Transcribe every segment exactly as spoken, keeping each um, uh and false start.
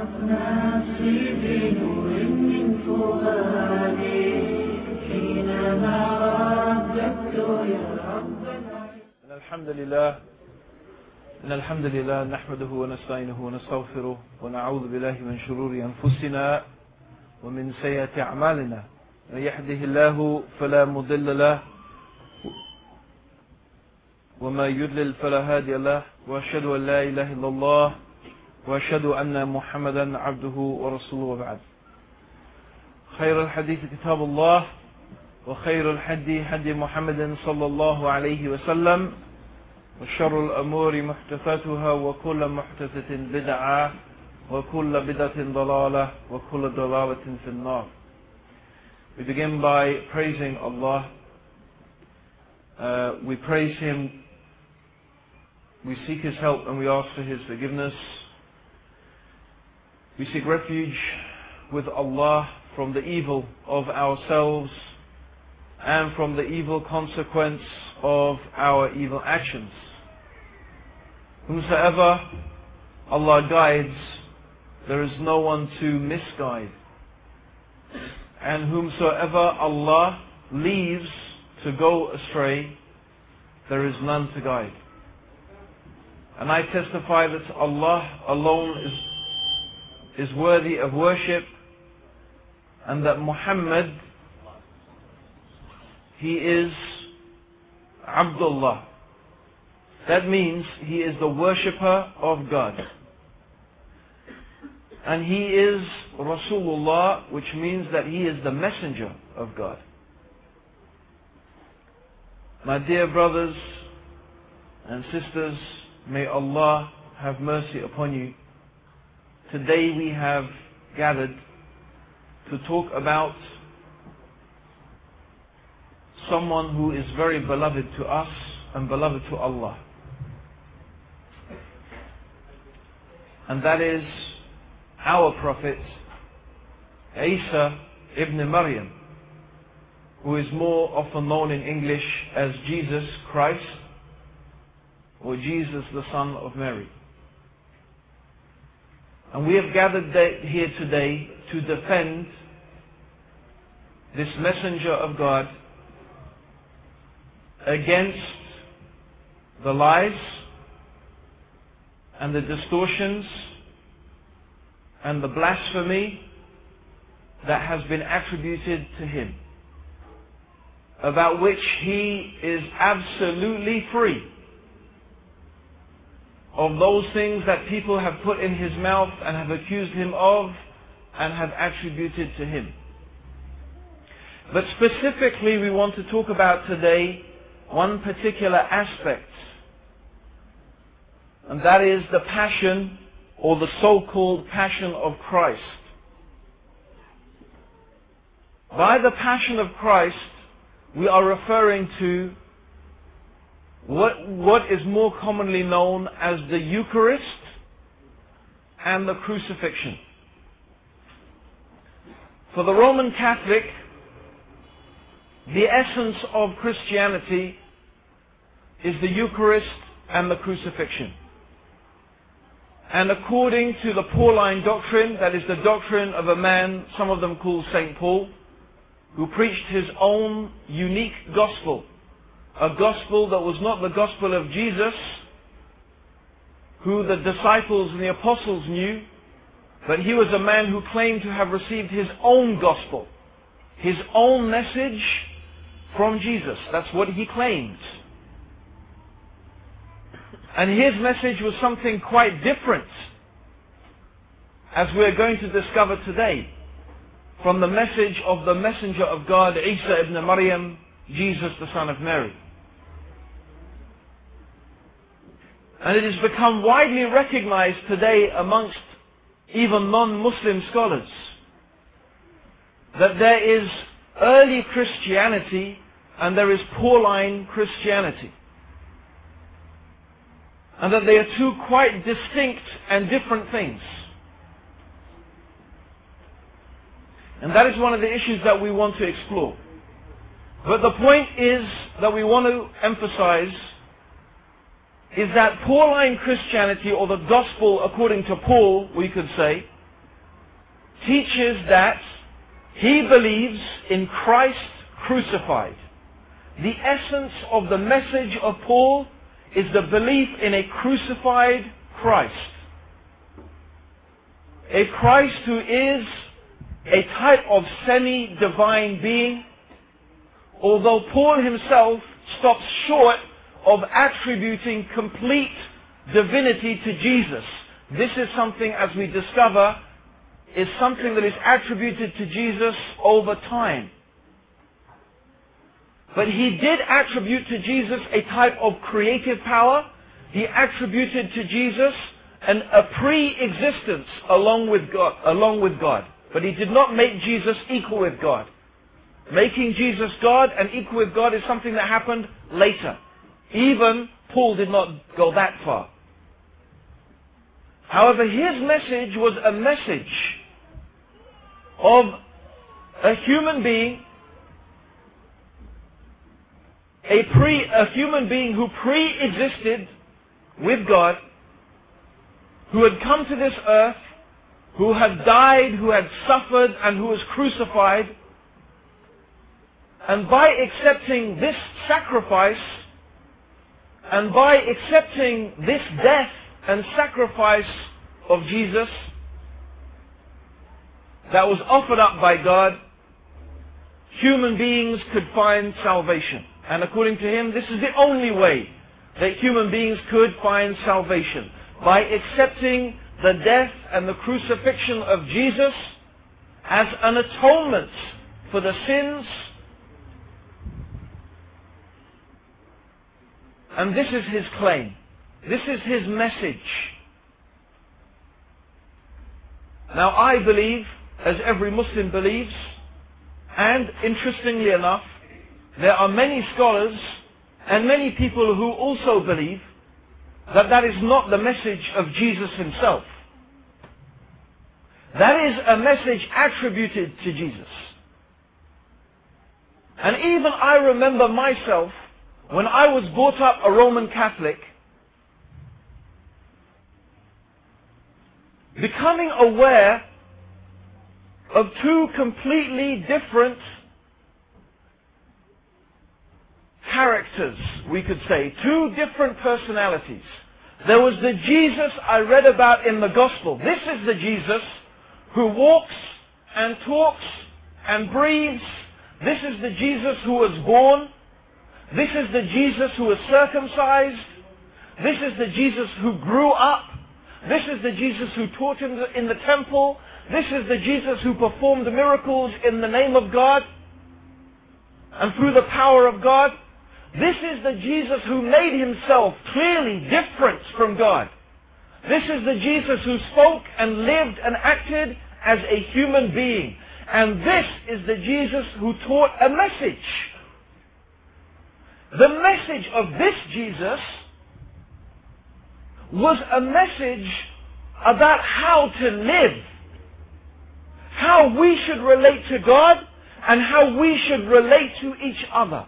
نفسي بنور من فؤادي حينما رددت يا رب العالمين. الحمد لله إن الحمد لله نحمده ونستعينه ونستغفره ونعوذ بالله من شرور أنفسنا ومن سيئات أعمالنا. من يهده الله فلا مضل له وما يضلل فلا هادي له، وأشهد أن لا إله إلا الله وأشهد أن محمدا عبده ورسوله، وبعد. خير الحديث كتاب الله، وخير الحدي حدي محمد صلى الله عليه وسلم، وشر الأمور محدثاتها، وكل محدثة بدعة، وكل بدعة ضلالة، وكل ضلالة في النار. We begin by praising Allah. Uh, we praise Him, we seek His help, and we ask for His forgiveness. We seek refuge with Allah from the evil of ourselves and from the evil consequence of our evil actions. Whomsoever Allah guides, there is no one to misguide. And whomsoever Allah leaves to go astray, there is none to guide. And I testify that Allah alone is, is worthy of worship, and that Muhammad, he is Abdullah. That means he is the worshipper of God. And he is Rasulullah, which means that he is the messenger of God. My dear brothers and sisters, may Allah have mercy upon you. Today we have gathered to talk about someone who is very beloved to us and beloved to Allah. And that is our Prophet Isa ibn Maryam, who is more often known in English as Jesus Christ, or Jesus the Son of Mary. And we have gathered here today to defend this messenger of God against the lies and the distortions and the blasphemy that has been attributed to him, about which he is absolutely free, of those things that people have put in his mouth and have accused him of and have attributed to him. But specifically we want to talk about today one particular aspect, and that is the passion, or the so-called passion of Christ. By the passion of Christ, we are referring to what, what is more commonly known as the Eucharist and the crucifixion. For the Roman Catholic, the essence of Christianity is the Eucharist and the crucifixion. And according to the Pauline doctrine, that is the doctrine of a man some of them call Saint Paul, who preached his own unique gospel, a gospel that was not the gospel of Jesus, who the disciples and the apostles knew, but he was a man who claimed to have received his own gospel, his own message from Jesus. That's what he claimed. And his message was something quite different, as we're going to discover today, from the message of the messenger of God, Isa ibn Maryam, Jesus the Son of Mary. And it has become widely recognized today amongst even non-Muslim scholars that there is early Christianity and there is Pauline Christianity. And that they are two quite distinct and different things. And that is one of the issues that we want to explore. But the point is that we want to emphasize is that Pauline Christianity, or the gospel according to Paul, we could say, teaches that he believes in Christ crucified. The essence of the message of Paul is the belief in a crucified Christ. A Christ who is a type of semi-divine being, although Paul himself stops short of attributing complete divinity to Jesus. This is something, as we discover, is something that is attributed to Jesus over time. But he did attribute to Jesus a type of creative power. He attributed to Jesus an, a pre-existence along with God, along with God. But he did not make Jesus equal with God. Making Jesus God and equal with God is something that happened later. Even Paul did not go that far. However, his message was a message of a human being, a pre, a human being who pre-existed with God, who had come to this earth, who had died, who had suffered, and who was crucified. And by accepting this sacrifice, and by accepting this death and sacrifice of Jesus that was offered up by God, human beings could find salvation. And according to him, this is the only way that human beings could find salvation. By accepting the death and the crucifixion of Jesus as an atonement for the sins. And this is his claim. This is his message. Now I believe, as every Muslim believes, and interestingly enough, there are many scholars and many people who also believe that that is not the message of Jesus himself. That is a message attributed to Jesus. And even I remember myself, when I was brought up a Roman Catholic, becoming aware of two completely different characters, we could say, two different personalities. There was the Jesus I read about in the Gospel. This is the Jesus who walks and talks and breathes. This is the Jesus who was born. This is the Jesus who was circumcised. This is the Jesus who grew up. This is the Jesus who taught in the, in the temple. This is the Jesus who performed miracles in the name of God and through the power of God. This is the Jesus who made himself clearly different from God. This is the Jesus who spoke and lived and acted as a human being. And this is the Jesus who taught a message. The message of this Jesus was a message about how to live, how we should relate to God, and how we should relate to each other.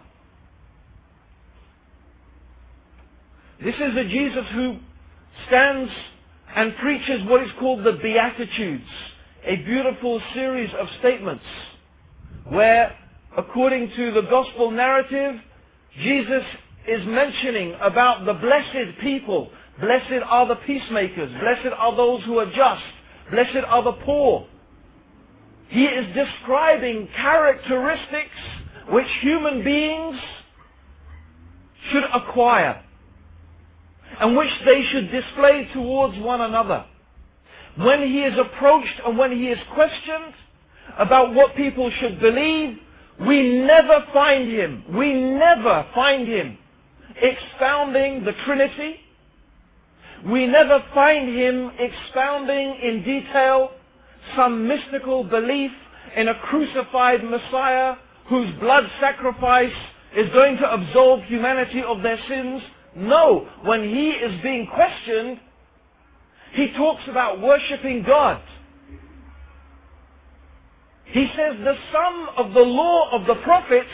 This is a Jesus who stands and preaches what is called the Beatitudes, a beautiful series of statements where, according to the gospel narrative, Jesus is mentioning about the blessed people. Blessed are the peacemakers. Blessed are those who are just. Blessed are the poor. He is describing characteristics which human beings should acquire and which they should display towards one another. When he is approached and when he is questioned about what people should believe, we never find him, we never find him expounding the Trinity. We never find him expounding in detail some mystical belief in a crucified Messiah whose blood sacrifice is going to absolve humanity of their sins. No, when he is being questioned, he talks about worshipping God. He says the sum of the law of the prophets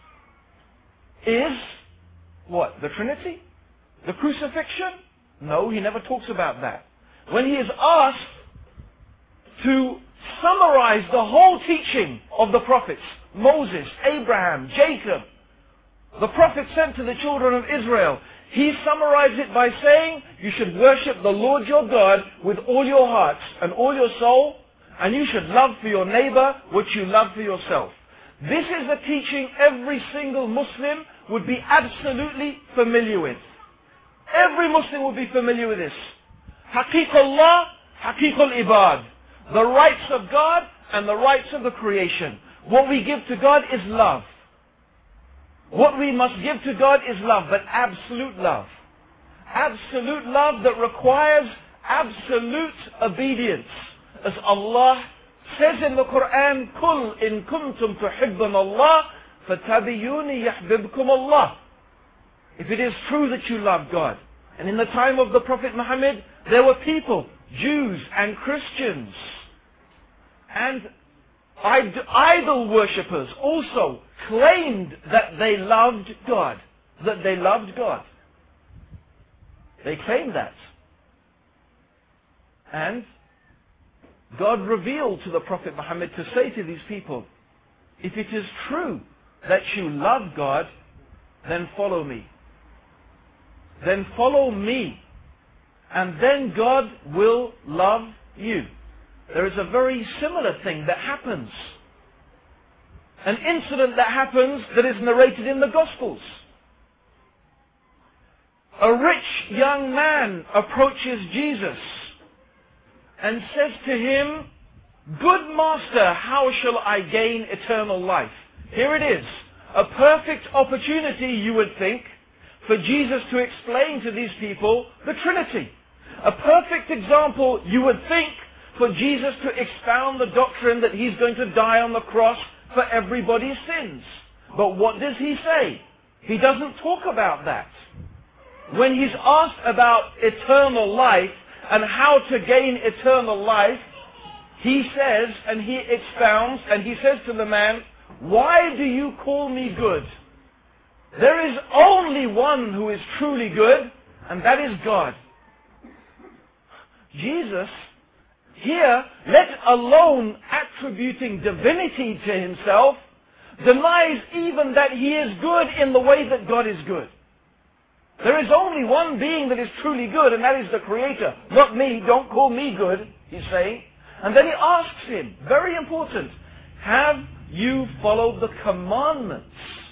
is what? The Trinity? The crucifixion? No, he never talks about that. When he is asked to summarized the whole teaching of the prophets. Moses, Abraham, Jacob, the prophet sent to the children of Israel. He summarized it by saying, you should worship the Lord your God with all your heart and all your soul, and you should love for your neighbor what you love for yourself. This is a teaching every single Muslim would be absolutely familiar with. Every Muslim would be familiar with this. Haqiqullah, Haqiqul Ibad. The rights of God and the rights of the creation. What we give to God is love. What we must give to God is love, but absolute love. Absolute love that requires absolute obedience. As Allah says in the Quran, "Kul in kuntum tuhibbun Allah, fatabiyuni yahbibkum Allah." If it is true that you love God. And in the time of the Prophet Muhammad, there were people, Jews and Christians, and idol worshippers also claimed that they loved God. That they loved God. They claimed that. And God revealed to the Prophet Muhammad to say to these people, if it is true that you love God, then follow me. Then follow me. And then God will love you. There is a very similar thing that happens. An incident that happens that is narrated in the Gospels. A rich young man approaches Jesus and says to him, "Good master, how shall I gain eternal life?" Here it is. A perfect opportunity, you would think, for Jesus to explain to these people the Trinity. A perfect example, you would think, for Jesus to expound the doctrine that He's going to die on the cross for everybody's sins. But what does He say? He doesn't talk about that. When He's asked about eternal life and how to gain eternal life, He says, and He expounds, and He says to the man, "Why do you call me good? There is only one who is truly good, and that is God." Jesus, here, let alone attributing divinity to Himself, denies even that He is good in the way that God is good. There is only one being that is truly good, and that is the Creator. Not me, don't call me good, He's saying. And then He asks him, very important, have you followed the commandments?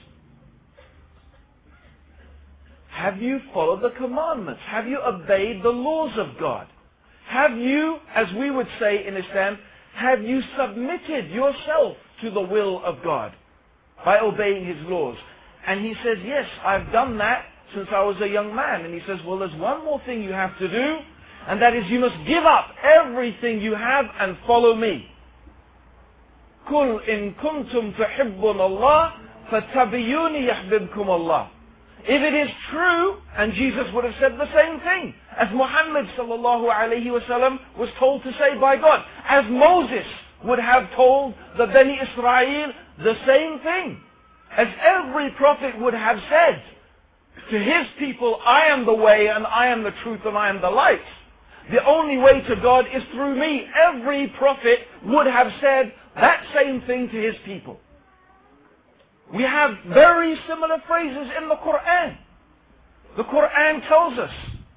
Have you followed the commandments? Have you obeyed the laws of God? Have you, as we would say in Islam, have you submitted yourself to the will of God by obeying His laws? And he says, yes, I've done that since I was a young man. And he says, well, there's one more thing you have to do, and that is you must give up everything you have and follow me. Kul in kuntum tuhibbun Allah, fatabiyuni yahbibkum Allah. If it is true, and Jesus would have said the same thing, as Muhammad sallallahu alayhi wasallam was told to say by God, as Moses would have told the Bani Israel the same thing, as every prophet would have said to his people, I am the way and I am the truth and I am the light. The only way to God is through me. Every prophet would have said that same thing to his people. We have very similar phrases in the Quran. The Quran tells us,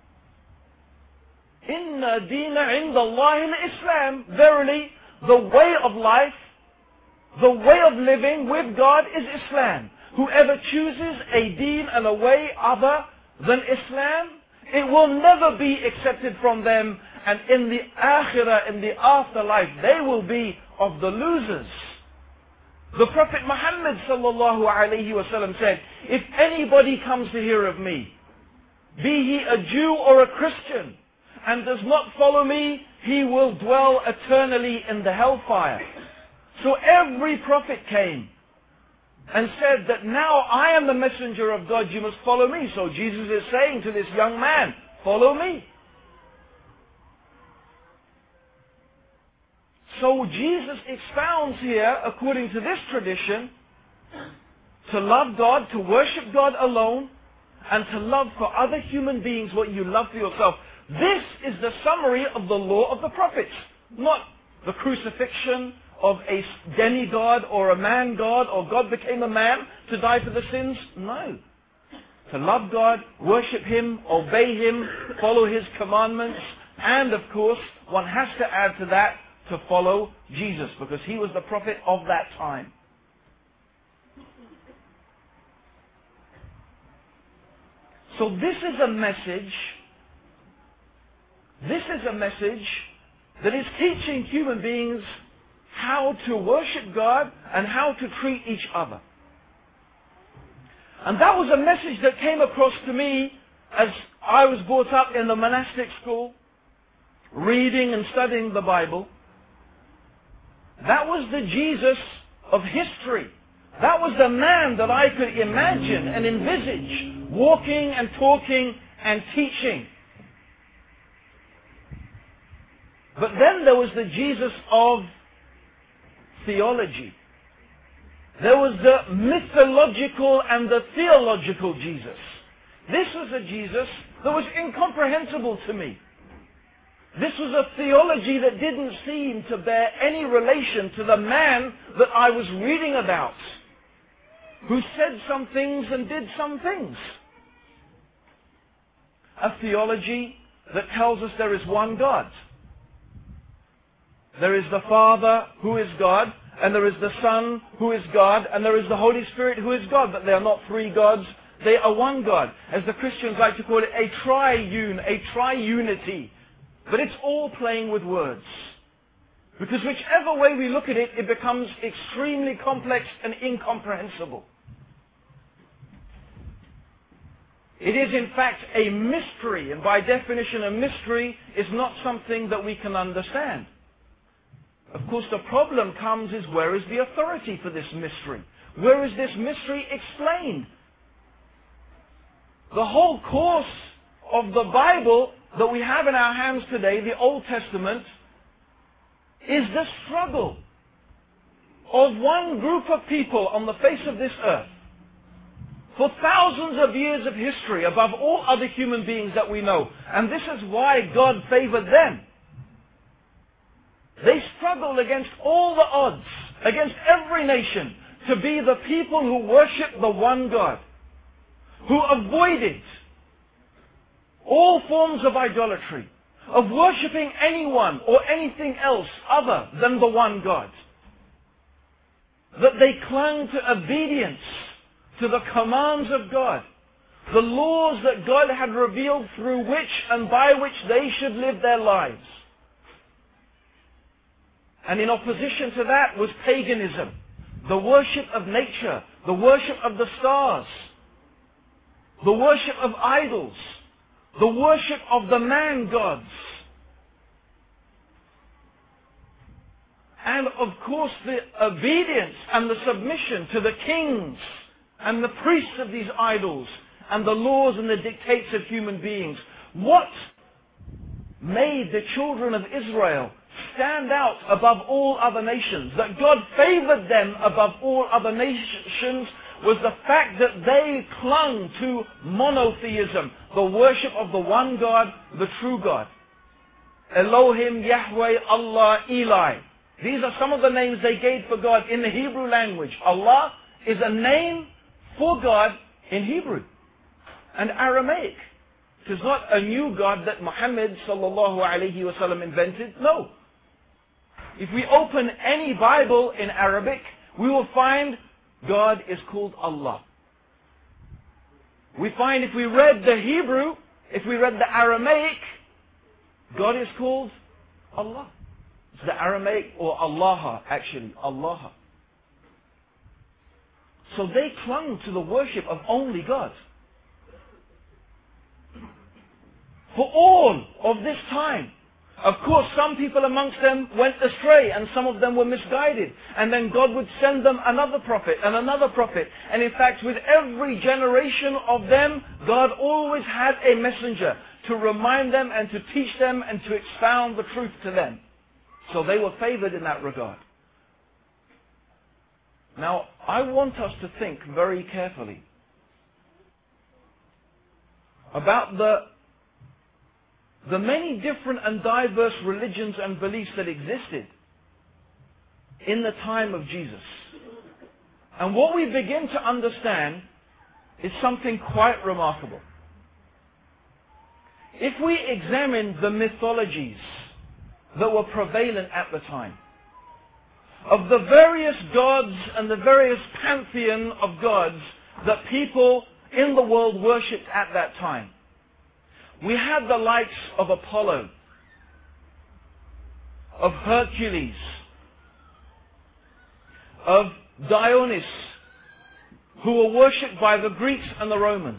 Inna deena inda Allahi al-Islam. Verily, the way of life, the way of living with God is Islam. Whoever chooses a deen and a way other than Islam, it will never be accepted from them, and in the akhirah, in the afterlife, they will be of the losers. The Prophet Muhammad sallallahu alayhi wasallam said, if anybody comes to hear of me, be he a Jew or a Christian, and does not follow me, he will dwell eternally in the hellfire. So every prophet came and said that now I am the messenger of God, you must follow me. So Jesus is saying to this young man, follow me. So Jesus expounds here, according to this tradition, to love God, to worship God alone, and to love for other human beings what you love for yourself. This is the summary of the law of the prophets. Not the crucifixion of a demigod or a man god, or God became a man to die for the sins? No. To love God, worship Him, obey Him, follow His commandments, and of course, one has to add to that, to follow Jesus, because He was the prophet of that time. So this is a message, this is a message that is teaching human beings how to worship God and how to treat each other. And that was a message that came across to me as I was brought up in the monastic school, reading and studying the Bible. That was the Jesus of history. That was the man that I could imagine and envisage walking and talking and teaching. But then there was the Jesus of theology. There was the mythological and the theological Jesus. This was a Jesus that was incomprehensible to me. This was a theology that didn't seem to bear any relation to the man that I was reading about, who said some things and did some things. A theology that tells us there is one God. There is the Father, who is God, and there is the Son, who is God, and there is the Holy Spirit, who is God. But they are not three gods, they are one God. As the Christians like to call it, a triune, a triunity. But it's all playing with words. Because whichever way we look at it, it becomes extremely complex and incomprehensible. It is in fact a mystery, and by definition a mystery is not something that we can understand. Of course the problem comes is, where is the authority for this mystery? Where is this mystery explained? The whole course of the Bible that we have in our hands today, the Old Testament, is the struggle of one group of people on the face of this earth for thousands of years of history above all other human beings that we know. And this is why God favored them. They struggled against all the odds, against every nation, to be the people who worship the one God, who avoided all forms of idolatry, of worshipping anyone or anything else other than the one God. That they clung to obedience to the commands of God, the laws that God had revealed through which and by which they should live their lives. And in opposition to that was paganism, the worship of nature, the worship of the stars, the worship of idols, the worship of the man gods. And of course the obedience and the submission to the kings and the priests of these idols and the laws and the dictates of human beings. What made the children of Israel stand out above all other nations, that God favored them above all other nations, was the fact that they clung to monotheism, the worship of the one God, the true God. Elohim, Yahweh, Allah, Eli. These are some of the names they gave for God in the Hebrew language. Allah is a name for God in Hebrew and Aramaic. It is not a new God that Muhammad sallallahu alayhi wa sallam invented. No. If we open any Bible in Arabic, we will find God is called Allah. We find if we read the Hebrew, if we read the Aramaic, God is called Allah. It's the Aramaic, or Allah actually, Allah. So they clung to the worship of only God. For all of this time. Of course, some people amongst them went astray and some of them were misguided. And then God would send them another prophet and another prophet. And in fact, with every generation of them, God always had a messenger to remind them and to teach them and to expound the truth to them. So they were favored in that regard. Now, I want us to think very carefully about the the many different and diverse religions and beliefs that existed in the time of Jesus. And what we begin to understand is something quite remarkable. If we examine the mythologies that were prevalent at the time, of the various gods and the various pantheon of gods that people in the world worshipped at that time, we had the likes of Apollo, of Hercules, of Dionysus, who were worshipped by the Greeks and the Romans.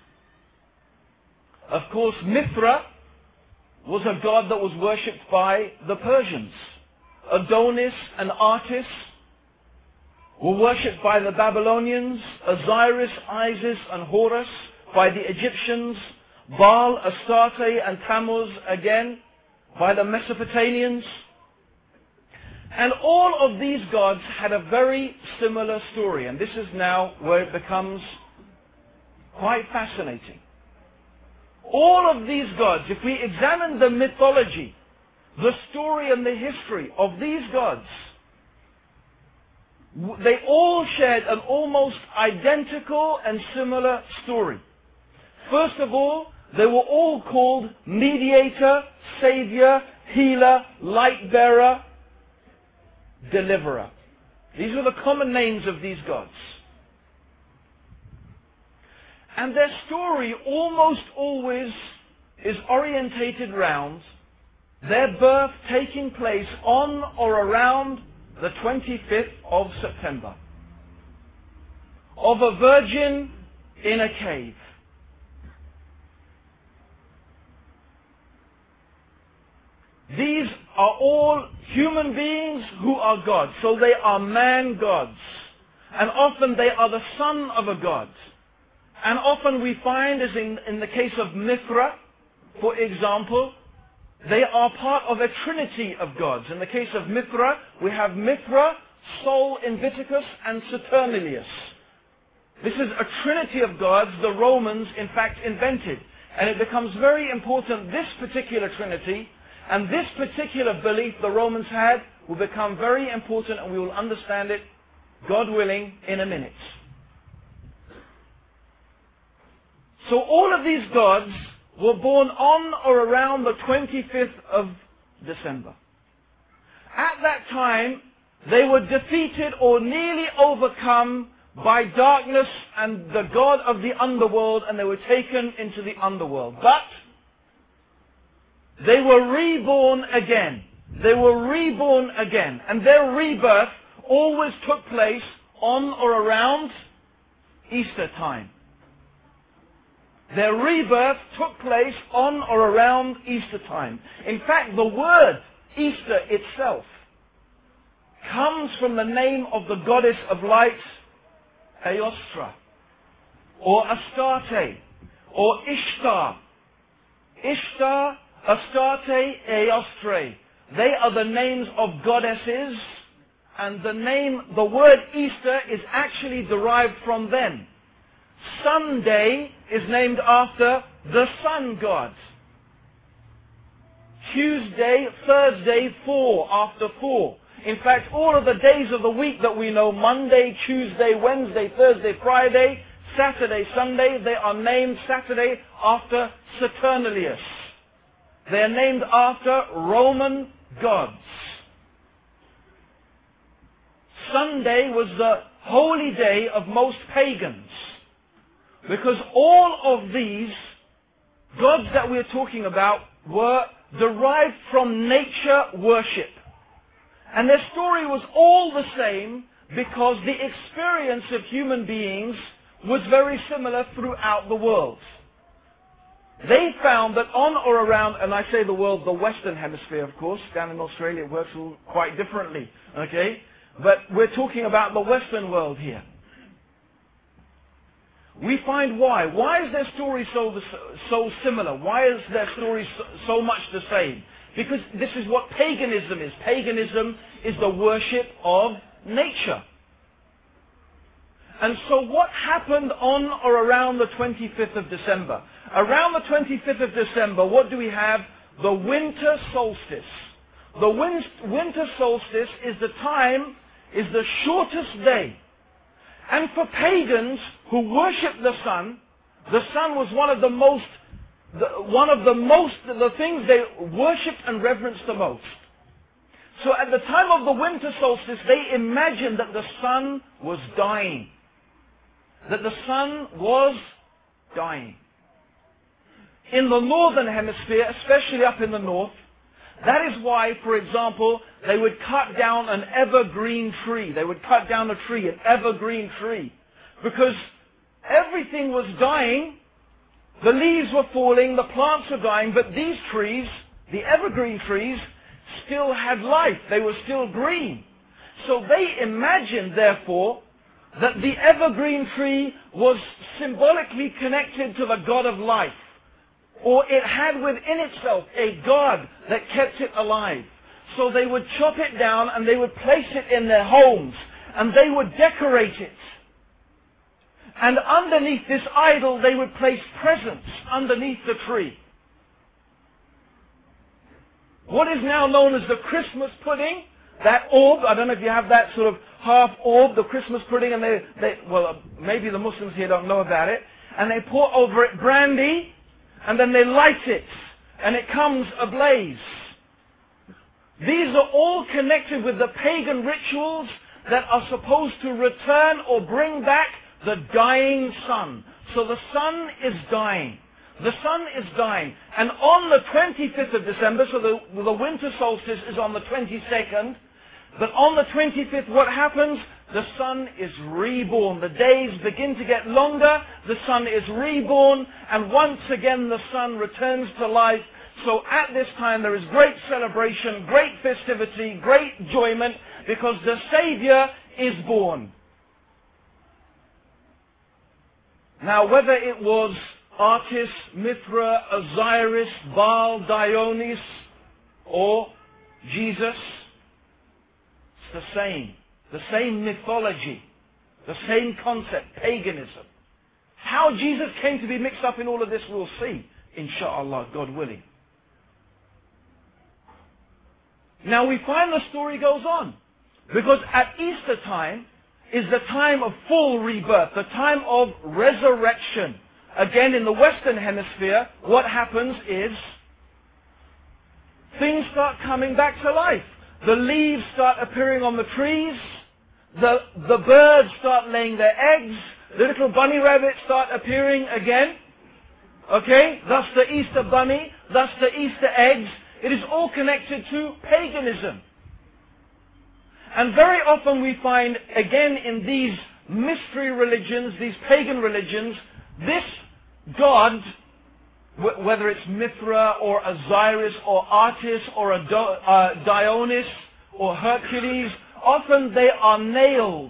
Of course, Mithra was a god that was worshipped by the Persians. Adonis and Artis were worshipped by the Babylonians. Osiris, Isis and Horus by the Egyptians. Baal, Astarte and Tammuz again by the Mesopotamians. And all of these gods had a very similar story. And this is now where it becomes quite fascinating. All of these gods, if we examine the mythology, the story and the history of these gods, they all shared an almost identical and similar story. First of all, they were all called mediator, savior, healer, light bearer, deliverer. These were the common names of these gods. And their story almost always is orientated around their birth taking place on or around the twenty-fifth of September, of a virgin in a cave. These are all human beings who are gods. So they are man gods. And often they are the son of a god. And often we find, as in, in the case of Mithra, for example, they are part of a trinity of gods. In the case of Mithra, we have Mithra, Sol, Invictus, and Saturnalius. This is a trinity of gods the Romans, in fact, invented. And it becomes very important, this particular trinity, and this particular belief the Romans had, will become very important, and we will understand it, God willing, in a minute. So all of these gods were born on or around the twenty-fifth of December. At that time, they were defeated or nearly overcome by darkness and the god of the underworld, and they were taken into the underworld. But they were reborn again. They were reborn again. And their rebirth always took place on or around Easter time. Their rebirth took place on or around Easter time. In fact, the word Easter itself comes from the name of the goddess of light, Eostra, or Astarte, or Ishtar. Ishtar, Astarte, Eostre. They are the names of goddesses, and the name, the word Easter is actually derived from them. Sunday is named after the sun god. Tuesday, Thursday, four, after four. In fact, all of the days of the week that we know, Monday, Tuesday, Wednesday, Thursday, Friday, Saturday, Sunday, they are named Saturday after Saturnalius. They are named after Roman gods. Sunday was the holy day of most pagans, because all of these gods that we're talking about were derived from nature worship. And their story was all the same because the experience of human beings was very similar throughout the world. They found that on or around, and I say the world, the Western Hemisphere, of course, down in Australia it works all quite differently, okay? But we're talking about the Western world here. We find why. Why is their story so, so similar? Why is their story so, so much the same? Because this is what paganism is. Paganism is the worship of nature. And so what happened on or around the twenty-fifth of December? Around the twenty-fifth of December, what do we have? The winter solstice. the win- winter solstice is the time, is the shortest day. And for pagans who worship the sun, the sun was one of the most, the, one of the most, the things they worshipped and reverenced the most. So at the time of the winter solstice, they imagined that the sun was dying. That the sun was dying. In the northern hemisphere, especially up in the north, that is why, for example, they would cut down an evergreen tree. They would cut down a tree, an evergreen tree. Because everything was dying, the leaves were falling, the plants were dying, but these trees, the evergreen trees, still had life. They were still green. So they imagined, therefore, that the evergreen tree was symbolically connected to the God of life. Or it had within itself a God that kept it alive. So they would chop it down and they would place it in their homes. And they would decorate it. And underneath this idol they would place presents underneath the tree. What is now known as the Christmas pudding, that orb, I don't know if you have that sort of half orb, the Christmas pudding, and they, they well, maybe the Muslims here don't know about it, and they pour over it brandy, and then they light it, and it comes ablaze. These are all connected with the pagan rituals that are supposed to return or bring back the dying sun. So the sun is dying. The sun is dying. And on the twenty-fifth of December, so the, the winter solstice is on the twenty-second, but on the twenty-fifth, what happens? The sun is reborn. The days begin to get longer. The sun is reborn. And once again, the sun returns to life. So at this time, there is great celebration, great festivity, great enjoyment, because the Savior is born. Now, whether it was Artis, Mithra, Osiris, Baal, Dionysus, or Jesus, it's the same. The same mythology. The same concept. Paganism. How Jesus came to be mixed up in all of this, we'll see. Insha'Allah, God willing. Now we find the story goes on. Because at Easter time is the time of full rebirth. The time of resurrection. Again, in the Western Hemisphere, what happens is things start coming back to life. The leaves start appearing on the trees. The, the birds start laying their eggs. The little bunny rabbits start appearing again. Okay? Thus the Easter bunny. Thus the Easter eggs. It is all connected to paganism. And very often we find, again in these mystery religions, these pagan religions, this God, whether it's Mithra or Osiris or Artis or a Do, uh, Dionysus or Hercules, often they are nailed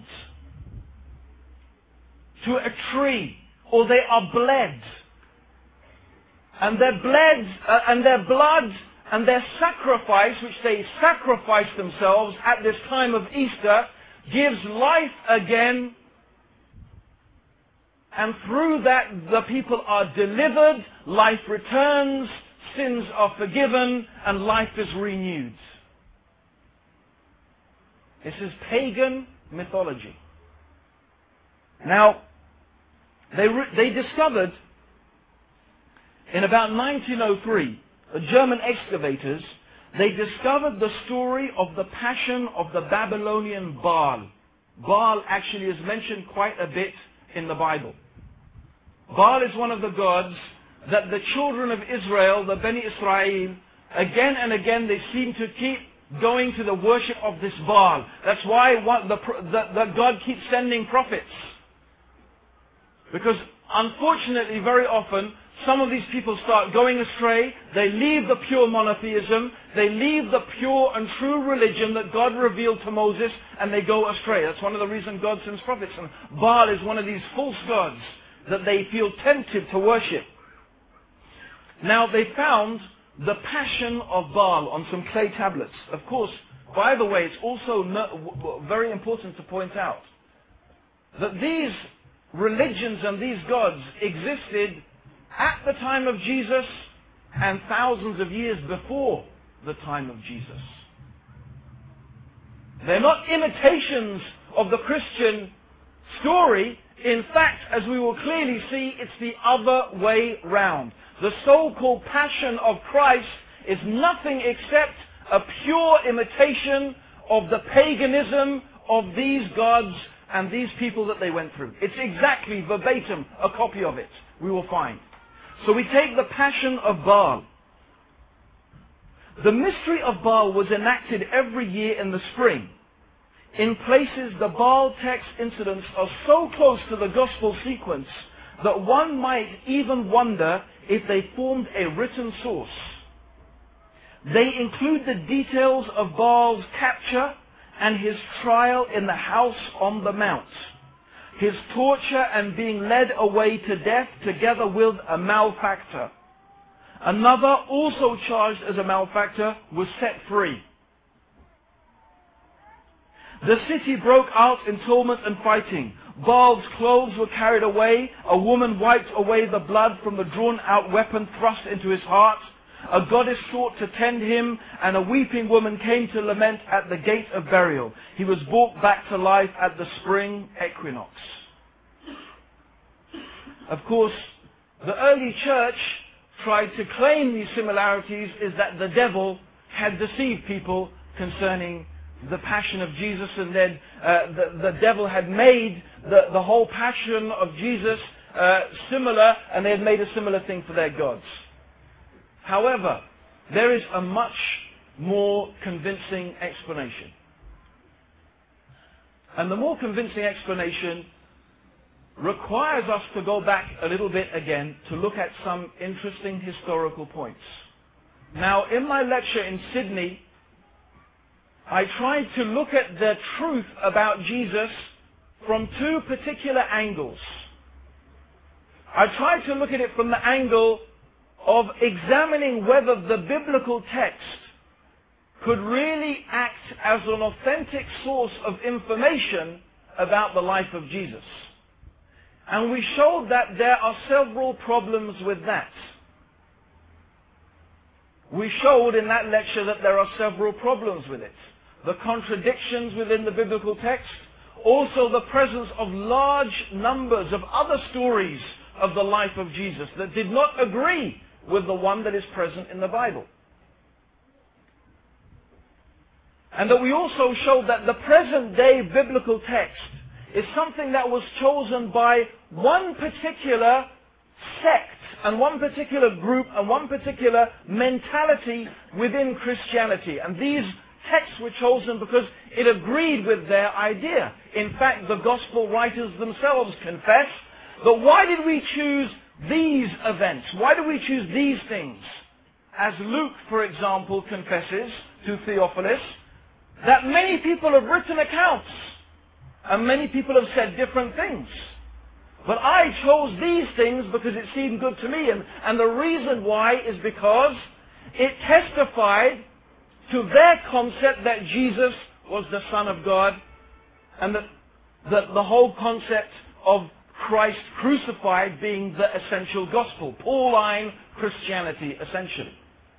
to a tree or they are bled. And their bled, uh, and their blood and their sacrifice, which they sacrifice themselves at this time of Easter, gives life again. And through that, the people are delivered, life returns, sins are forgiven, and life is renewed. This is pagan mythology. Now, they, re- they discovered in about nineteen oh three, the German excavators, they discovered the story of the passion of the Babylonian Baal. Baal actually is mentioned quite a bit in the Bible. Baal is one of the gods that the children of Israel, the Beni Israel, again and again they seem to keep going to the worship of this Baal. That's why what the, the, the God keeps sending prophets. Because unfortunately, very often, some of these people start going astray. They leave the pure monotheism. They leave the pure and true religion that God revealed to Moses, and they go astray. That's one of the reasons God sends prophets. And Baal is one of these false gods that they feel tempted to worship. Now, they found the passion of Baal on some clay tablets. Of course, by the way, it's also no, very important to point out that these religions and these gods existed at the time of Jesus and thousands of years before the time of Jesus. They're not imitations of the Christian story. In fact, as we will clearly see, it's the other way round. The so-called passion of Christ is nothing except a pure imitation of the paganism of these gods and these people that they went through. It's exactly verbatim a copy of it, we will find. So we take the passion of Baal. The mystery of Baal was enacted every year in the spring. In places, the Baal text incidents are so close to the gospel sequence that one might even wonder if they formed a written source. They include the details of Baal's capture and his trial in the house on the mount, his torture and being led away to death together with a malefactor. Another, also charged as a malefactor, was set free. The city broke out in tumult and fighting. Baal's clothes were carried away. A woman wiped away the blood from the drawn-out weapon thrust into his heart. A goddess sought to tend him, and a weeping woman came to lament at the gate of burial. He was brought back to life at the spring equinox. Of course, the early church tried to claim these similarities is that the devil had deceived people concerning the passion of Jesus, and then uh, the, the devil had made the, the whole passion of Jesus uh, similar, and they had made a similar thing for their gods. However, there is a much more convincing explanation. And the more convincing explanation requires us to go back a little bit again to look at some interesting historical points. Now, in my lecture in Sydney, I tried to look at the truth about Jesus from two particular angles. I tried to look at it from the angle of examining whether the biblical text could really act as an authentic source of information about the life of Jesus. And we showed that there are several problems with that. We showed in that lecture that there are several problems with it. The contradictions within the biblical text, also the presence of large numbers of other stories of the life of Jesus that did not agree with the one that is present in the Bible. And that we also showed that the present day biblical text is something that was chosen by one particular sect and one particular group and one particular mentality within Christianity. And these texts were chosen because it agreed with their idea. In fact, the gospel writers themselves confess that why did we choose these events? Why do we choose these things? As Luke, for example, confesses to Theophilus, that many people have written accounts and many people have said different things. But I chose these things because it seemed good to me. And, and the reason why is because it testified to their concept that Jesus was the Son of God, and that, that the whole concept of Christ crucified being the essential gospel, Pauline Christianity, essentially.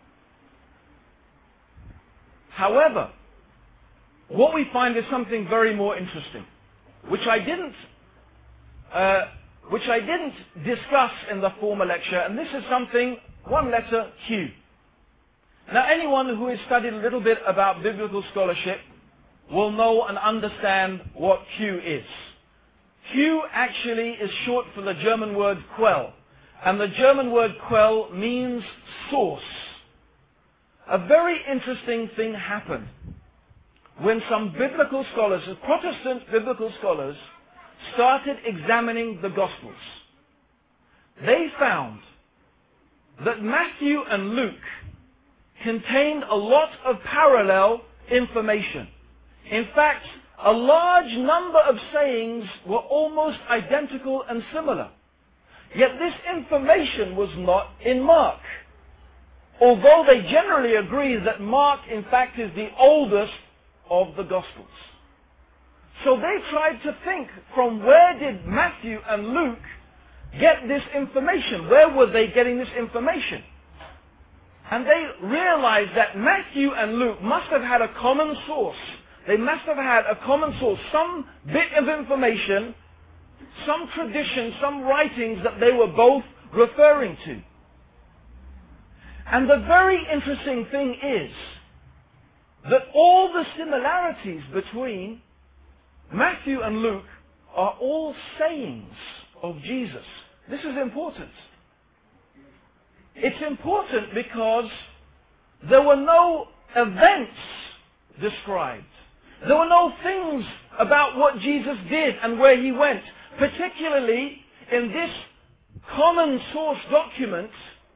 However, what we find is something very more interesting, which I didn't, uh, which I didn't discuss in the former lecture, and this is something, one letter Q. Now, anyone who has studied a little bit about biblical scholarship will know and understand what Q is. Q actually is short for the German word Quell. And the German word Quell means source. A very interesting thing happened when some biblical scholars, Protestant biblical scholars, started examining the Gospels. They found that Matthew and Luke contained a lot of parallel information. In fact, a large number of sayings were almost identical and similar. Yet this information was not in Mark. Although they generally agree that Mark, in fact, is the oldest of the Gospels. So they tried to think, from where did Matthew and Luke get this information? Where were they getting this information? And they realized that Matthew and Luke must have had a common source. They must have had a common source, some bit of information, some tradition, some writings that they were both referring to. And the very interesting thing is that all the similarities between Matthew and Luke are all sayings of Jesus. This is important. It's important because there were no events described. There were no things about what Jesus did and where he went. Particularly in this common source document,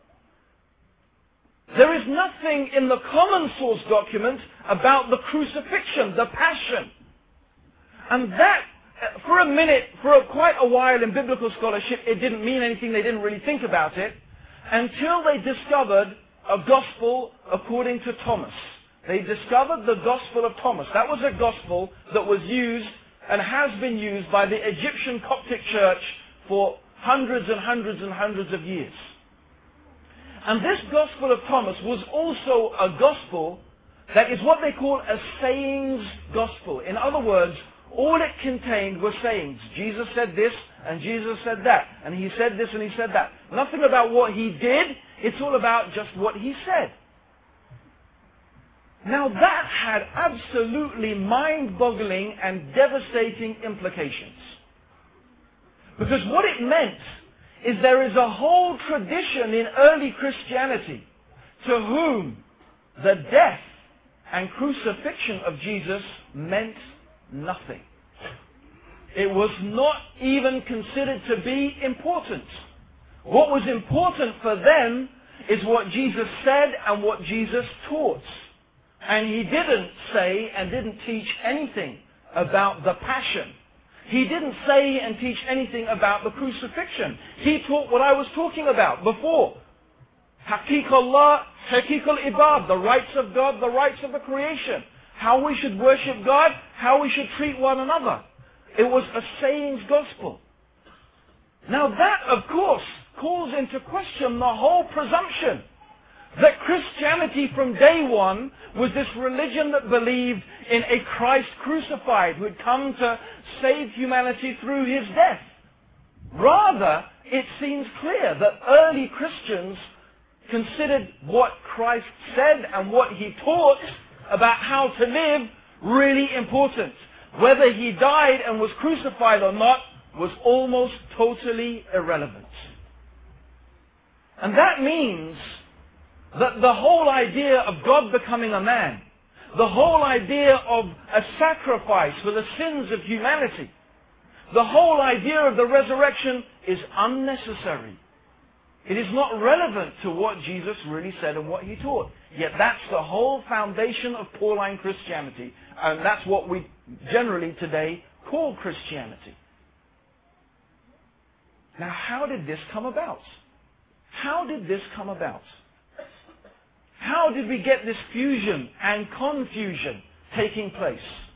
there is nothing in the common source document about the crucifixion, the passion. And that, for a minute, for a, quite a while in biblical scholarship, it didn't mean anything. They didn't really think about it until they discovered a gospel according to Thomas. They discovered the Gospel of Thomas. That was a gospel that was used and has been used by the Egyptian Coptic Church for hundreds and hundreds and hundreds of years. And this Gospel of Thomas was also a gospel that is what they call a sayings gospel. In other words, all it contained were sayings. Jesus said this and Jesus said that. And he said this and he said that. Nothing about what he did. It's all about just what he said. Now that had absolutely mind-boggling and devastating implications. Because what it meant is there is a whole tradition in early Christianity to whom the death and crucifixion of Jesus meant nothing. It was not even considered to be important. What was important for them is what Jesus said and what Jesus taught. And he didn't say and didn't teach anything about the passion. He didn't say and teach anything about the crucifixion. He taught what I was talking about before. Haqiq Allah, Haqiq al-Ibad, the rights of God, the rights of the creation. How we should worship God, how we should treat one another. It was a sayings gospel. Now that, of course, calls into question the whole presumption that Christianity from day one was this religion that believed in a Christ crucified who had come to save humanity through his death. Rather, it seems clear that early Christians considered what Christ said and what he taught about how to live really important. Whether he died and was crucified or not was almost totally irrelevant. And that means that the whole idea of God becoming a man, the whole idea of a sacrifice for the sins of humanity, the whole idea of the resurrection is unnecessary. It is not relevant to what Jesus really said and what he taught. Yet that's the whole foundation of Pauline Christianity. And that's what we generally today call Christianity. Now, how did this come about? How did this come about? How did we get this fusion and confusion taking place?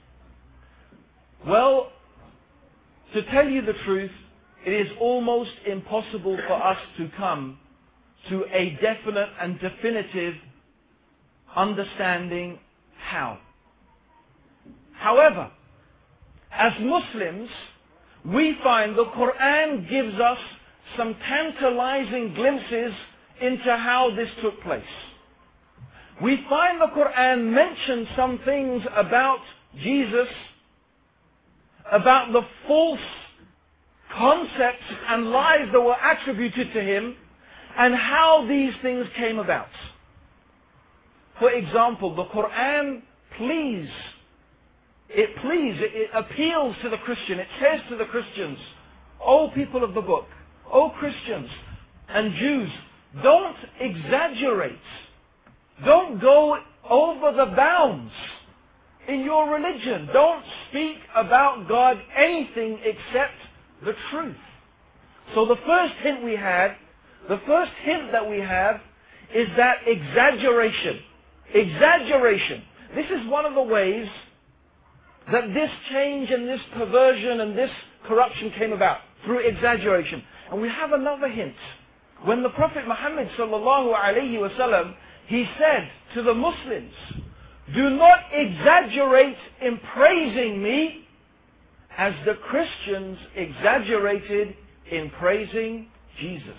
Well, to tell you the truth, it is almost impossible for us to come to a definite and definitive understanding how. However, as Muslims, we find the Quran gives us some tantalizing glimpses into how this took place. We find the Quran mention some things about Jesus, about the false concepts and lies that were attributed to him, and how these things came about. For example, the Quran pleads, it pleads, it, it appeals to the Christian. It says to the Christians, O people of the book, O Christians and Jews, don't exaggerate. Don't go over the bounds in your religion. Don't speak about God anything except the truth. So the first hint we had, the first hint that we have is that exaggeration. Exaggeration. This is one of the ways that this change and this perversion and this corruption came about, through exaggeration. And we have another hint. When the Prophet Muhammad sallallahu alayhi wa sallam, he said to the Muslims Do not exaggerate in praising me as the Christians exaggerated in praising Jesus.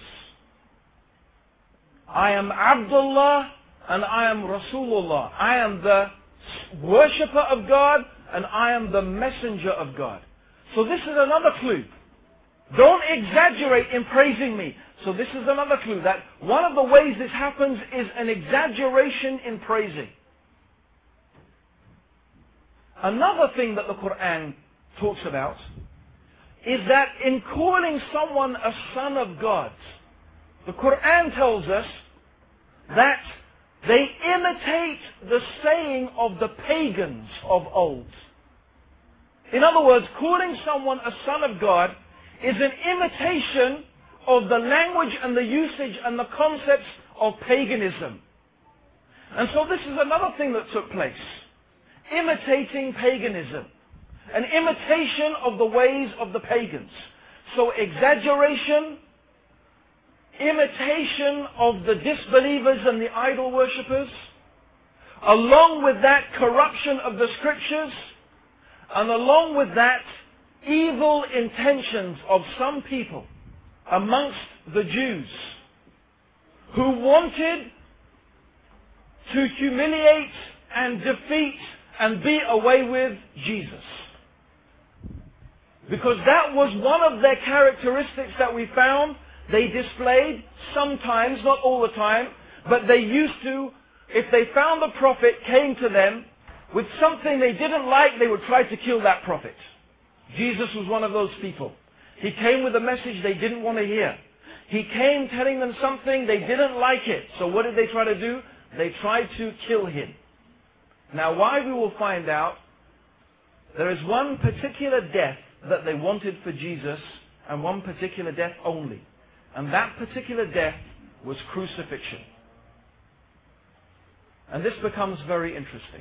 I am Abdullah and I am Rasulullah. I am the worshipper of God and I am the messenger of God. So this is another clue. Don't exaggerate in praising me. So this is another clue that one of the ways this happens is an exaggeration in praising. Another thing that the Quran talks about is that in calling someone a son of God, the Quran tells us that they imitate the saying of the pagans of old. In other words, calling someone a son of God is an imitation of the language and the usage and the concepts of paganism. And so this is another thing that took place. Imitating paganism. An imitation of the ways of the pagans. So exaggeration, imitation of the disbelievers and the idol worshippers, along with that corruption of the scriptures, and along with that evil intentions of some people amongst the Jews who wanted to humiliate and defeat and be away with Jesus. Because that was one of their characteristics that we found they displayed sometimes, not all the time, but they used to, if they found the prophet came to them with something they didn't like, they would try to kill that prophet. Jesus was one of those people. He came with a message they didn't want to hear. He came telling them something, they didn't like it. So what did they try to do? They tried to kill him. Now why, we will find out. There is one particular death that they wanted for Jesus, and one particular death only. And that particular death was crucifixion. And this becomes very interesting.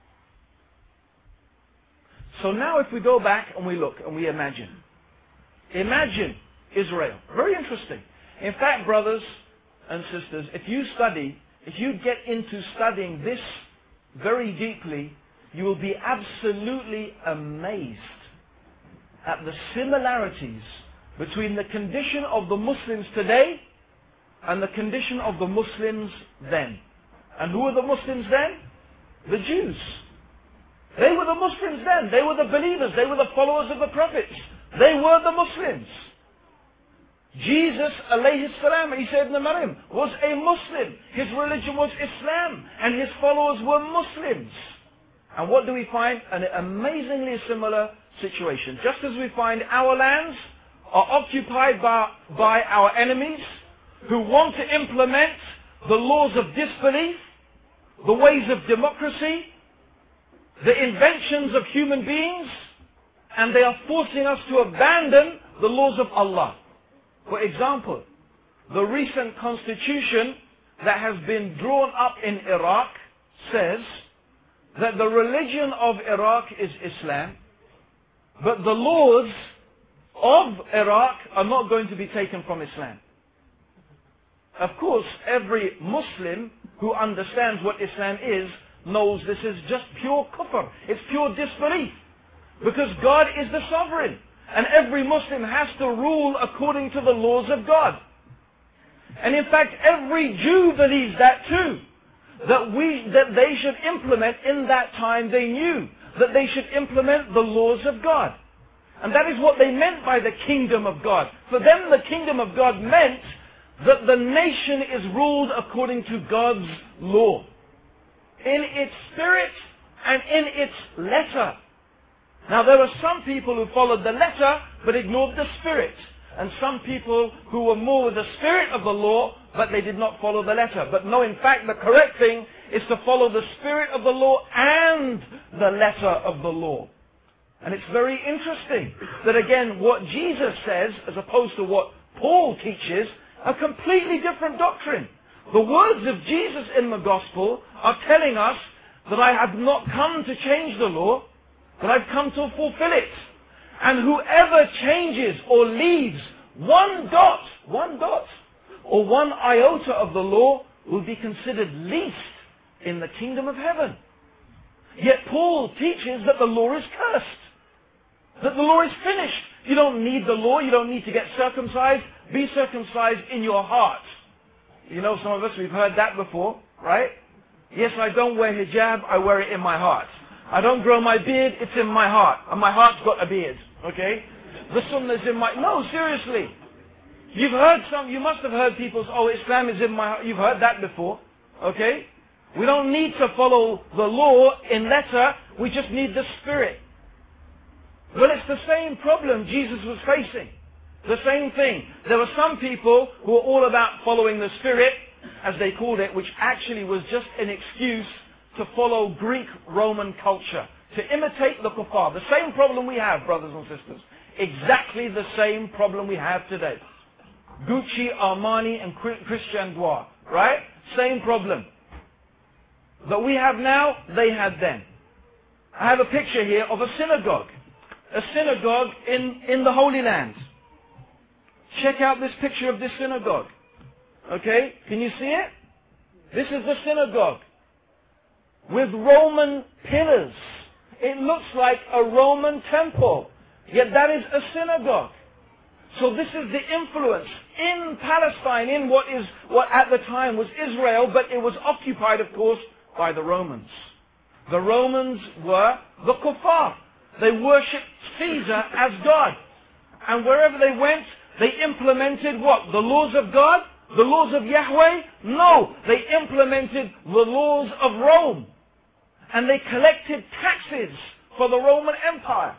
So now if we go back and we look and we imagine. Imagine Israel. Very interesting. In fact, brothers and sisters, if you study, if you get into studying this very deeply, you will be absolutely amazed at the similarities between the condition of the Muslims today and the condition of the Muslims then. And who were the Muslims then? The Jews. They were the Muslims then. They were the believers. They were the followers of the prophets. They were the Muslims. Jesus, alayhi salam, Isa ibn Maryam, was a Muslim. His religion was Islam. And his followers were Muslims. And what do we find? An amazingly similar situation. Just as we find our lands are occupied by, by our enemies who want to implement the laws of disbelief, the ways of democracy, the inventions of human beings, and they are forcing us to abandon the laws of Allah. For example, the recent constitution that has been drawn up in Iraq says that the religion of Iraq is Islam, but the laws of Iraq are not going to be taken from Islam. Of course, every Muslim who understands what Islam is knows this is just pure kufr. It's pure disbelief. Because God is the sovereign. And every Muslim has to rule according to the laws of God. And in fact, every Jew believes that too. That we, that they should implement, in that time they knew, that they should implement the laws of God. And that is what they meant by the kingdom of God. For them, the kingdom of God meant that the nation is ruled according to God's law. In its spirit and in its letter. Now there were some people who followed the letter but ignored the spirit. And some people who were more with the spirit of the law but they did not follow the letter. But no, in fact, the correct thing is to follow the spirit of the law and the letter of the law. And it's very interesting that again what Jesus says as opposed to what Paul teaches are completely different doctrine. The words of Jesus in the gospel are telling us that I have not come to change the law, but I've come to fulfill it. And whoever changes or leaves one dot, one dot, or one iota of the law will be considered least in the kingdom of heaven. Yet Paul teaches that the law is cursed. That the law is finished. You don't need the law. You don't need to get circumcised. Be circumcised in your heart. You know, some of us, we've heard that before, right? Yes, I don't wear hijab. I wear it in my heart. I don't grow my beard. It's in my heart. And my heart's got a beard. Okay? The sunnah's in my... No, seriously. You've heard some... You must have heard people say, oh, Islam is in my heart. You've heard that before. Okay? We don't need to follow the law in letter. We just need the spirit. Well, it's the same problem Jesus was facing. The same thing. There were some people who were all about following the spirit, as they called it, which actually was just an excuse to follow Greek Roman culture, to imitate the kuffar. The same problem we have, brothers and sisters. Exactly the same problem we have today. Gucci, Armani, and Christian Dior, right? Same problem. That we have now, they had then. I have a picture here of a synagogue. A synagogue in, in the Holy Land. Check out this picture of this synagogue. Okay? Can you see it? This is the synagogue. With Roman pillars. It looks like a Roman temple. Yet that is a synagogue. So this is the influence in Palestine, in what is what at the time was Israel, but it was occupied, of course, by the Romans. The Romans were the kuffar. They worshipped Caesar as God. And wherever they went, they implemented what? The laws of God? The laws of Yahweh? No. They implemented the laws of Rome. And they collected taxes for the Roman Empire.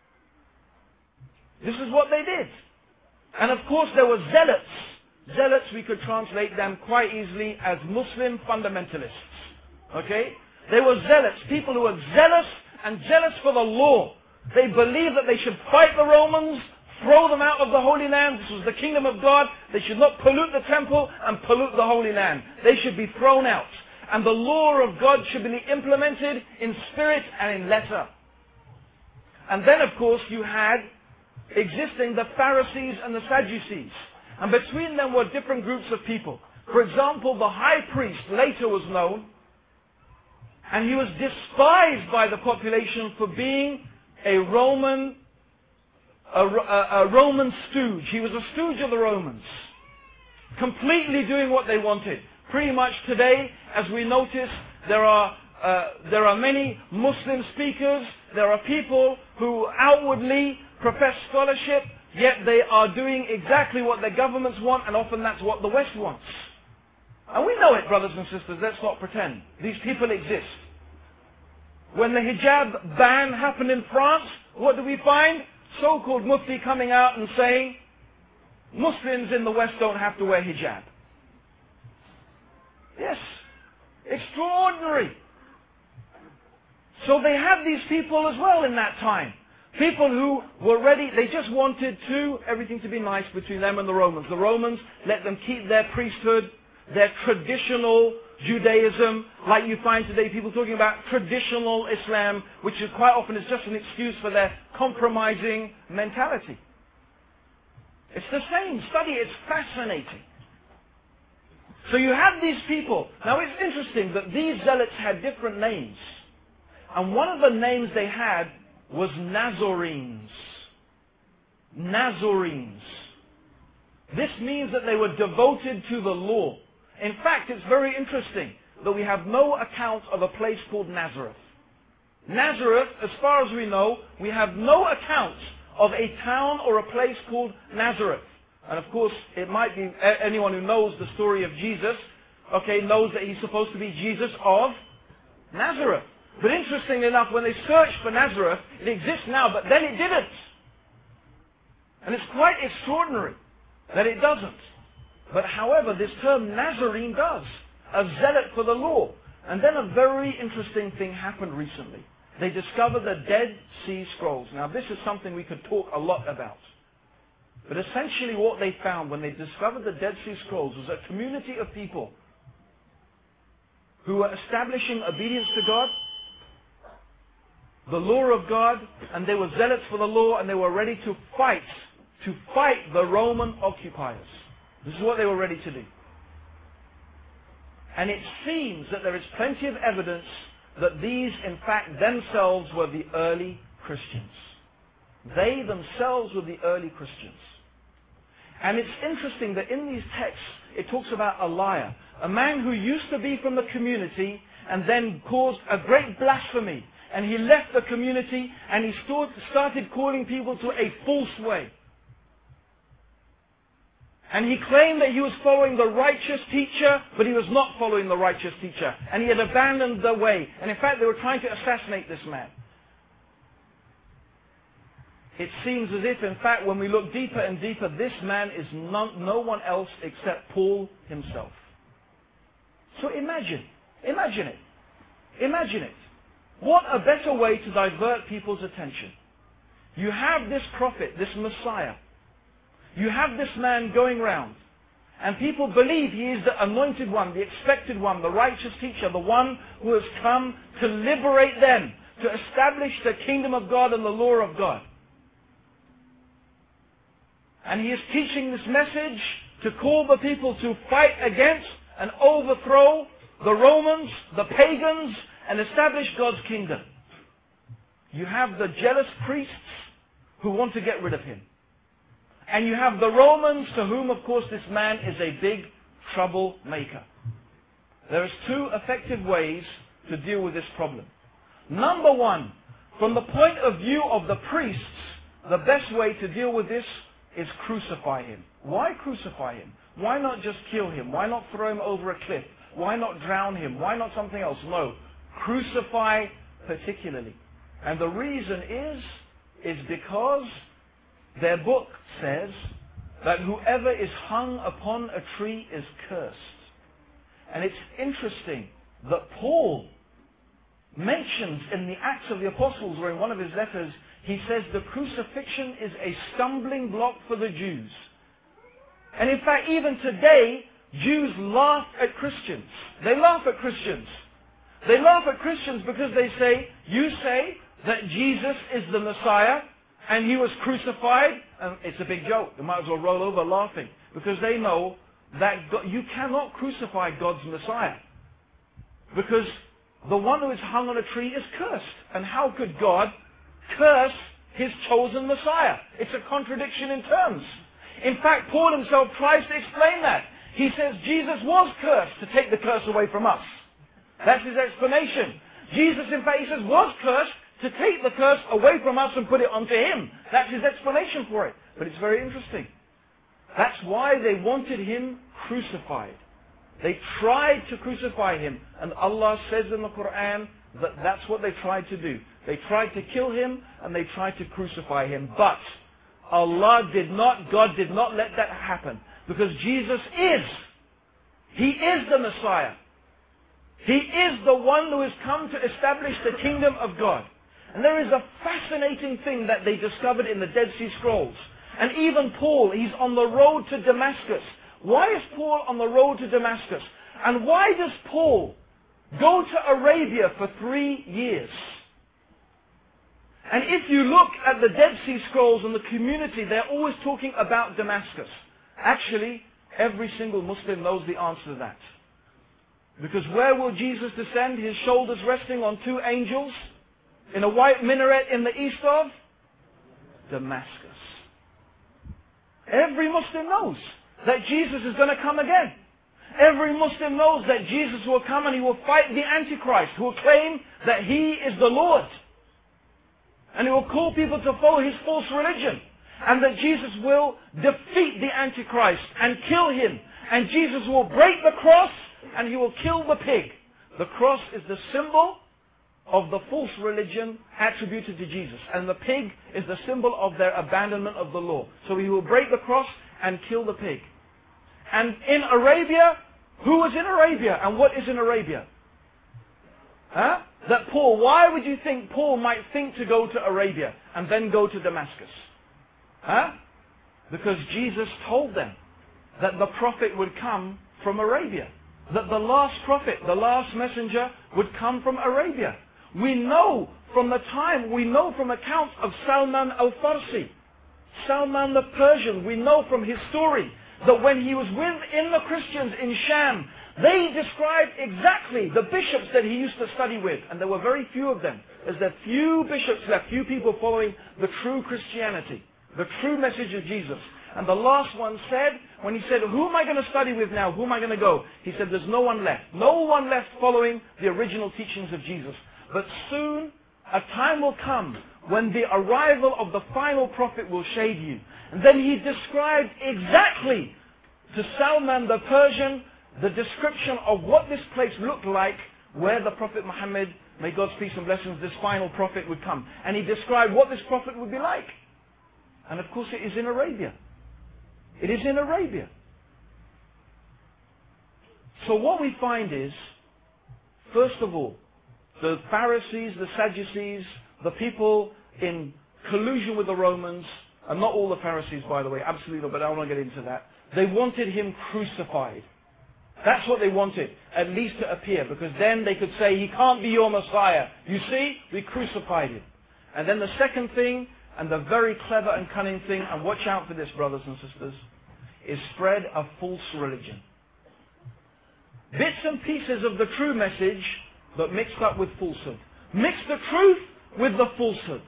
This is what they did. And of course there were zealots. Zealots, we could translate them quite easily as Muslim fundamentalists. Okay? They were zealots. People who were zealous and jealous for the law. They believed that they should fight the Romans, throw them out of the Holy Land. This was the kingdom of God. They should not pollute the temple and pollute the Holy Land. They should be thrown out. And the law of God should be implemented in spirit and in letter. And then, of course, you had existing the Pharisees and the Sadducees. And between them were different groups of people. For example, the high priest later was known, and he was despised by the population for being a Roman, a, a, a Roman stooge. He was a stooge of the Romans, completely doing what they wanted. Pretty much today, as we notice, there are uh, there are many Muslim speakers. There are people who outwardly profess scholarship, yet they are doing exactly what their governments want, and often that's what the West wants. And we know it, brothers and sisters. Let's not pretend. These people exist. When the hijab ban happened in France, what do we find? So-called mufti coming out and saying, Muslims in the West don't have to wear hijab. Yes. Extraordinary. So they had these people as well in that time. People who were ready, they just wanted to, everything to be nice between them and the Romans. The Romans let them keep their priesthood, their traditional Judaism, like you find today people talking about traditional Islam, which is quite often is just an excuse for their compromising mentality. It's the same. Study, it's fascinating. So you have these people. Now it's interesting that these zealots had different names. And one of the names they had was Nazarenes. Nazarenes. This means that they were devoted to the law. In fact, it's very interesting that we have no account of a place called Nazareth. Nazareth, as far as we know, we have no account of a town or a place called Nazareth. And of course, it might be anyone who knows the story of Jesus, okay, knows that he's supposed to be Jesus of Nazareth. But interestingly enough, when they searched for Nazareth, it exists now, but then it didn't. And it's quite extraordinary that it doesn't. But however, this term Nazarene does. A zealot for the law. And then a very interesting thing happened recently. They discovered the Dead Sea Scrolls. Now this is something we could talk a lot about. But essentially what they found when they discovered the Dead Sea Scrolls was a community of people who were establishing obedience to God, the law of God, and they were zealots for the law, and they were ready to fight, to fight the Roman occupiers. This is what they were ready to do. And it seems that there is plenty of evidence that these, in fact, themselves were the early Christians. They themselves were the early Christians. And it's interesting that in these texts, it talks about a liar, a man who used to be from the community and then caused a great blasphemy. And he left the community and he started calling people to a false way. And he claimed that he was following the righteous teacher, but he was not following the righteous teacher. And he had abandoned the way. And in fact, they were trying to assassinate this man. It seems as if, in fact, when we look deeper and deeper, this man is no, no one else except Paul himself. So imagine, imagine it. Imagine it. What a better way to divert people's attention. You have this prophet, this Messiah. You have this man going round. And people believe he is the anointed one, the expected one, the righteous teacher, the one who has come to liberate them, to establish the kingdom of God and the law of God. And he is teaching this message to call the people to fight against and overthrow the Romans, the pagans, and establish God's kingdom. You have the jealous priests who want to get rid of him. And you have the Romans, to whom, of course, this man is a big troublemaker. There is two effective ways to deal with this problem. Number one, from the point of view of the priests, the best way to deal with this is crucify him. Why crucify him? Why not just kill him? Why not throw him over a cliff? Why not drown him? Why not something else? No. Crucify particularly. And the reason is, is because their book says that whoever is hung upon a tree is cursed. And it's interesting that Paul mentions in the Acts of the Apostles, or in one of his letters, he says the crucifixion is a stumbling block for the Jews. And in fact, even today, Jews laugh at Christians. They laugh at Christians. They laugh at Christians because they say, you say that Jesus is the Messiah and he was crucified, and it's a big joke. They might as well roll over laughing because they know that God, you cannot crucify God's Messiah because the one who is hung on a tree is cursed. And how could God curse his chosen Messiah? It's a contradiction in terms. In fact, Paul himself tries to explain that. He says Jesus was cursed to take the curse away from us. That's his explanation. Jesus, in fact, he says, was cursed to take the curse away from us and put it onto him. That's his explanation for it. But it's very interesting. That's why they wanted him crucified. They tried to crucify him. And Allah says in the Quran that that's what they tried to do. They tried to kill him and they tried to crucify him. But Allah did not, God did not let that happen. Because Jesus is. He is the Messiah. He is the one who has come to establish the kingdom of God. And there is a fascinating thing that they discovered in the Dead Sea Scrolls. And even Paul, he's on the road to Damascus. Why is Paul on the road to Damascus? And why does Paul go to Arabia for three years? And if you look at the Dead Sea Scrolls and the community, they're always talking about Damascus. Actually, every single Muslim knows the answer to that. Because where will Jesus descend? His shoulders resting on two angels in a white minaret in the east of Damascus. Every Muslim knows that Jesus is going to come again. Every Muslim knows that Jesus will come and he will fight the Antichrist, who will claim that he is the Lord. And he will call people to follow his false religion. And that Jesus will defeat the Antichrist and kill him. And Jesus will break the cross and he will kill the pig. The cross is the symbol of the false religion attributed to Jesus. And the pig is the symbol of their abandonment of the law. So he will break the cross and kill the pig. And in Arabia, who was in Arabia? And what is in Arabia? Huh? That Paul, why would you think Paul might think to go to Arabia and then go to Damascus? Huh? Because Jesus told them that the prophet would come from Arabia. That the last prophet, the last messenger would come from Arabia. We know from the time, we know from accounts of Salman al-Farsi, Salman the Persian, we know from his story that when he was within the Christians in Sham, They described exactly the bishops that he used to study with, and there were very few of them. There's there few bishops left, few people following the true Christianity, the true message of Jesus. And the last one said, when he said, who am I going to study with now? Who am I going to go? He said, there's no one left. No one left following the original teachings of Jesus. But soon, a time will come when the arrival of the final prophet will shade you. And then he described exactly to Salman the Persian the description of what this place looked like where the Prophet Muhammad, may God's peace and blessings, this final prophet would come. And he described what this prophet would be like. And of course it is in Arabia. It is in Arabia. So what we find is, first of all, the Pharisees, the Sadducees, the people in collusion with the Romans, and not all the Pharisees by the way, absolutely not, but I don't want to get into that. They wanted him crucified. That's what they wanted, at least to appear, because then they could say, he can't be your Messiah. You see, we crucified him. And then the second thing, and the very clever and cunning thing, and watch out for this, brothers and sisters, is spread a false religion. Bits and pieces of the true message, but mixed up with falsehood. Mix the truth with the falsehood.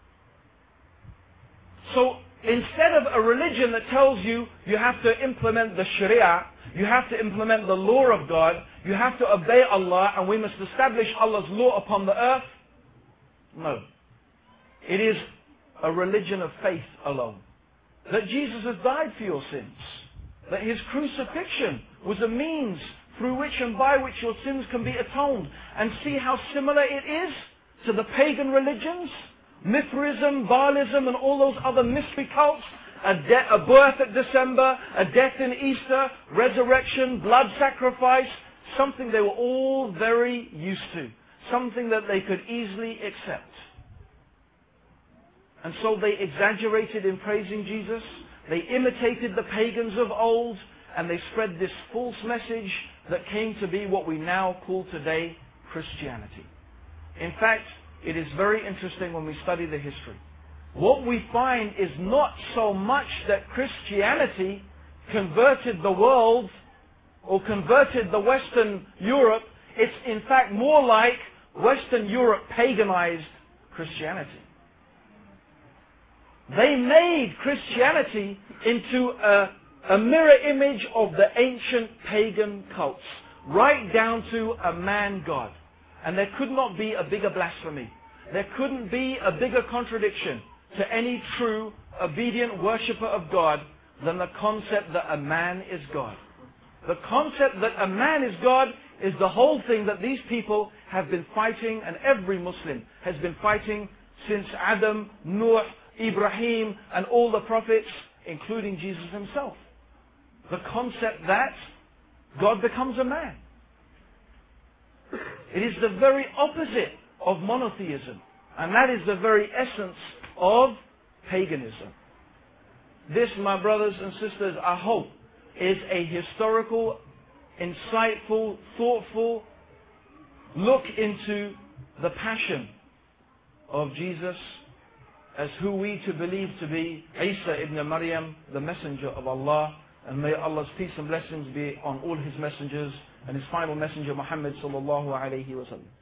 So, instead of a religion that tells you you have to implement the Sharia, you have to implement the law of God, you have to obey Allah, and we must establish Allah's law upon the earth. No. It is a religion of faith alone. That Jesus has died for your sins. That His crucifixion was a means through which and by which your sins can be atoned. And see how similar it is to the pagan religions. Mithraism, Baalism, and all those other mystery cults. A, de- a birth at December, a death in Easter, resurrection, blood sacrifice. Something they were all very used to. Something that they could easily accept. And so they exaggerated in praising Jesus. They imitated the pagans of old. And they spread this false message that came to be what we now call today Christianity. In fact, it is very interesting when we study the history. What we find is not so much that Christianity converted the world or converted the Western Europe. It's in fact more like Western Europe paganized Christianity. They made Christianity into a, a mirror image of the ancient pagan cults, right down to a man God. And there could not be a bigger blasphemy. There couldn't be a bigger contradiction to any true, obedient worshipper of God than the concept that a man is God. The concept that a man is God is the whole thing that these people have been fighting, and every Muslim has been fighting since Adam, Nuh, Ibrahim, and all the prophets, including Jesus himself. The concept that God becomes a man. It is the very opposite of monotheism. And that is the very essence of paganism. This, my brothers and sisters, I hope, is a historical, insightful, thoughtful look into the passion of Jesus as who we to believe to be Isa ibn Maryam, the messenger of Allah. And may Allah's peace and blessings be on all His messengers and His final messenger Muhammad sallallahu alayhi wa sallam.